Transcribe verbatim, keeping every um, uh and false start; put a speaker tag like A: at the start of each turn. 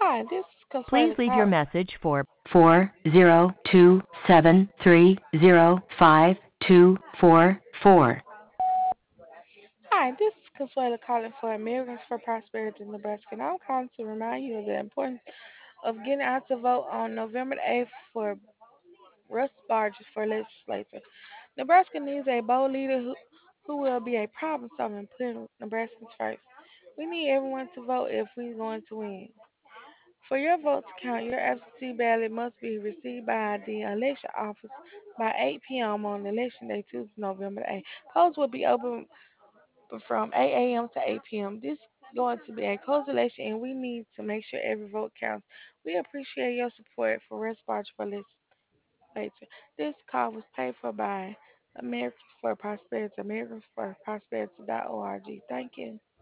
A: Hi, this is
B: Please
A: Consuela
B: leave your
A: Collins.
B: message for four zero two seven three zero five two four four.
A: Hi, this is Consuela Collins for Americans for Prosperity in Nebraska, and I'm calling to remind you of the importance of getting out to vote on November the eighth for Russ Barges for legislature. Nebraska needs a bold leader who, who will be a problem solver and put Nebraskans first. We need everyone to vote if we're going to win. For your vote to count, your absentee ballot must be received by the election office by eight p m on election day, Tuesday, November the eighth. Polls will be open from eight a m to eight p m. This is going to be a close election, and we need to make sure every vote counts. We appreciate your support for Russ Barge for legislature. This call was paid for by Americans for Prosperity, americans for prosperity dot org. Thank you.